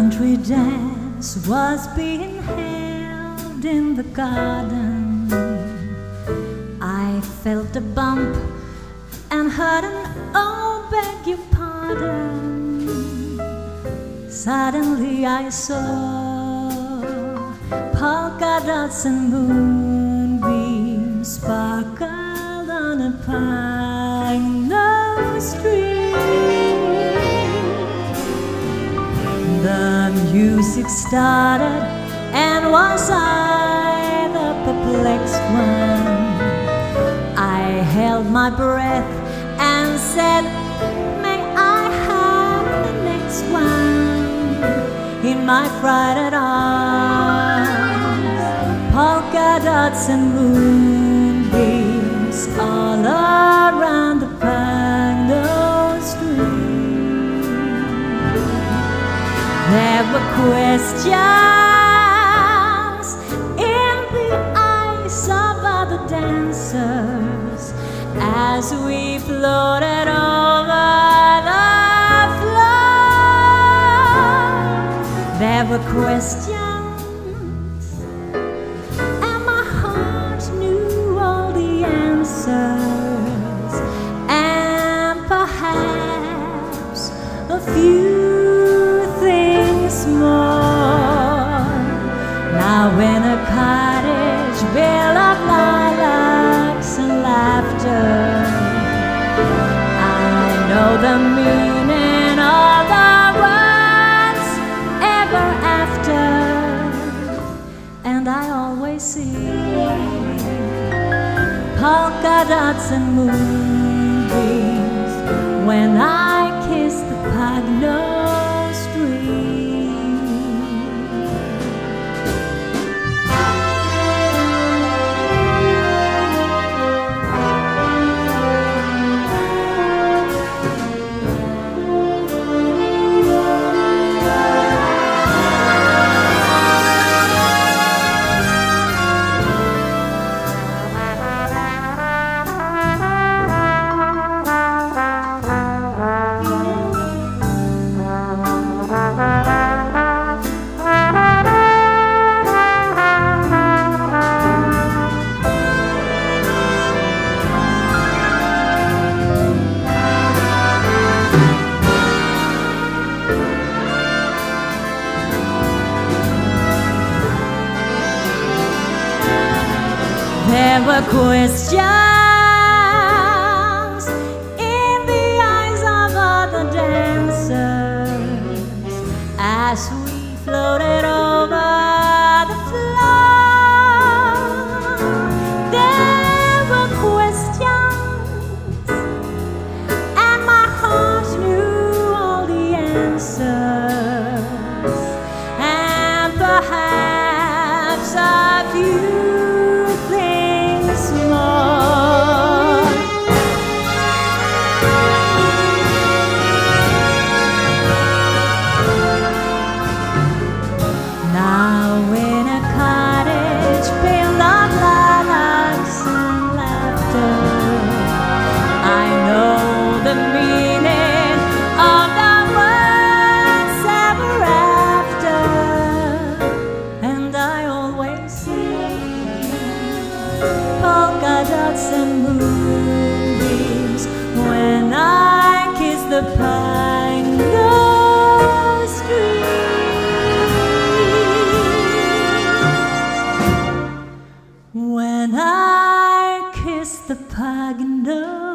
country dance was being held in the garden. I felt a bump and heard an "oh, beg your pardon." Suddenly I saw polka dots and moonbeams sparkled on a pine street. The music started, and was I the perplexed one? I held my breath and said, "May I have the next one?" In my frightened arms, polka dots and moonbeams all around the pine street. There were questions in the eyes of other dancers as we floated over the floor. There were questions, and my heart knew all the answers, and perhaps a few things more. Now in a cottage built of lilacs and laughter, I know the meaning of the words ever after, and I always see polka dots and moonbeams when I kiss the Pagno street. There were questions in the eyes of other dancers as we floated over the floor. There were questions, and my heart knew all the answers, and perhaps a few more. Now in a cottage built of lilacs and laughter, I know the meaning of the words ever after, and I always see polka dots and moonbeams when I kiss the pine street. When I kiss the Pagno